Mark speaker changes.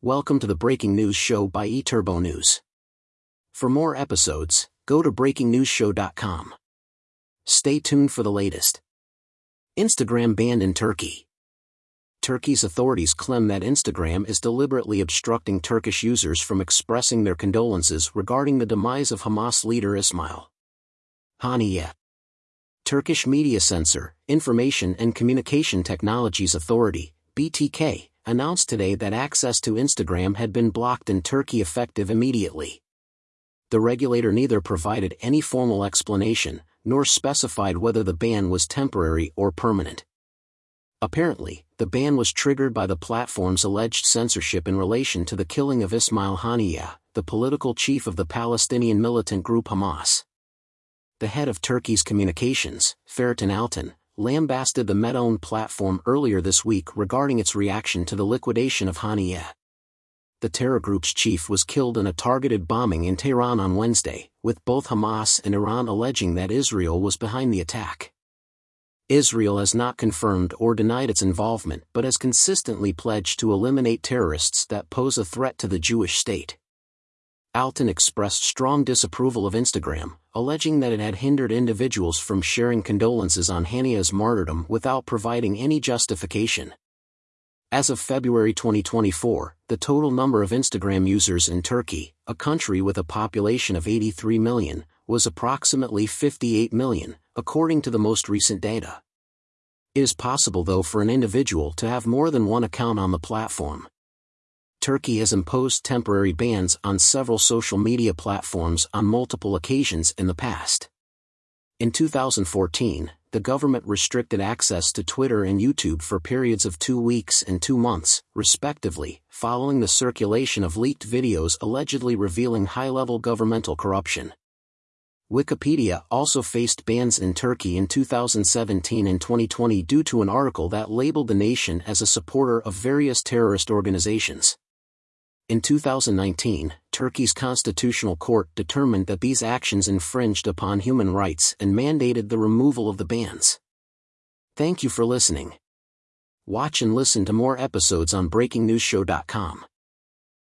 Speaker 1: Welcome to the Breaking News Show by eTurbo News. For more episodes, go to breakingnewsshow.com. Stay tuned for the latest. Instagram banned in Turkey. Turkey's authorities claim that Instagram is deliberately obstructing Turkish users from expressing their condolences regarding the demise of Hamas leader Ismail Haniyeh. Turkish media censor, Information and Communication Technologies Authority, BTK, announced today that access to Instagram had been blocked in Turkey effective immediately. The regulator neither provided any formal explanation, nor specified whether the ban was temporary or permanent. Apparently, the ban was triggered by the platform's alleged censorship in relation to the killing of Ismail Haniyeh, the political chief of the Palestinian militant group Hamas. The head of Turkey's communications, Ferhatun Altan, lambasted the Meta-owned platform earlier this week regarding its reaction to the liquidation of Haniyeh. The terror group's chief was killed in a targeted bombing in Tehran on Wednesday, with both Hamas and Iran alleging that Israel was behind the attack. Israel has not confirmed or denied its involvement but has consistently pledged to eliminate terrorists that pose a threat to the Jewish state. Altan expressed strong disapproval of Instagram, alleging that it had hindered individuals from sharing condolences on Haniyeh's martyrdom without providing any justification. As of February 2024, the total number of Instagram users in Turkey, a country with a population of 83 million, was approximately 58 million, according to the most recent data. It is possible, though, for an individual to have more than one account on the platform. Turkey has imposed temporary bans on several social media platforms on multiple occasions in the past. In 2014, the government restricted access to Twitter and YouTube for periods of 2 weeks and 2 months, respectively, following the circulation of leaked videos allegedly revealing high-level governmental corruption. Wikipedia also faced bans in Turkey in 2017 and 2020 due to an article that labeled the nation as a supporter of various terrorist organizations. In 2019, Turkey's constitutional court determined that these actions infringed upon human rights and mandated the removal of the bans. Thank you for listening. Watch and listen to more episodes on breakingnewsshow.com.